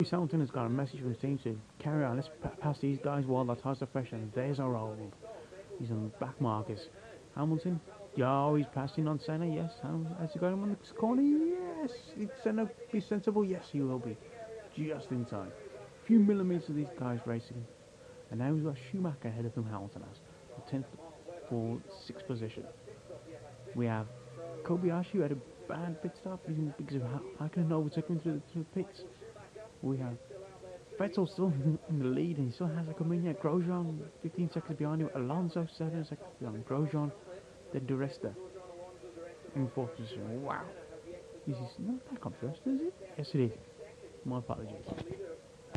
Lewis Hamilton has got a message from his team to carry on. Let's pass these guys while the tires are fresh, and there's our old. He's on the back markers. Hamilton, yeah, he's passing on Senna. Yes, has he got him on the corner? Yes, it's Senna. Be sensible. Yes, he will be. Just in time. A few millimeters of these guys racing, and now we've got Schumacher ahead of him. Hamilton has the 10th for 6th position. We have Kobayashi who had a bad pit stop because of how can overtake him through the pits. We have Vettel still in the lead and he still has a Camino. Grosjean 15 seconds behind him. Alonso 7 seconds behind Grosjean. Then Di Resta in 4th position. Wow. This is not back on first, is it? Yes, it is. My apologies.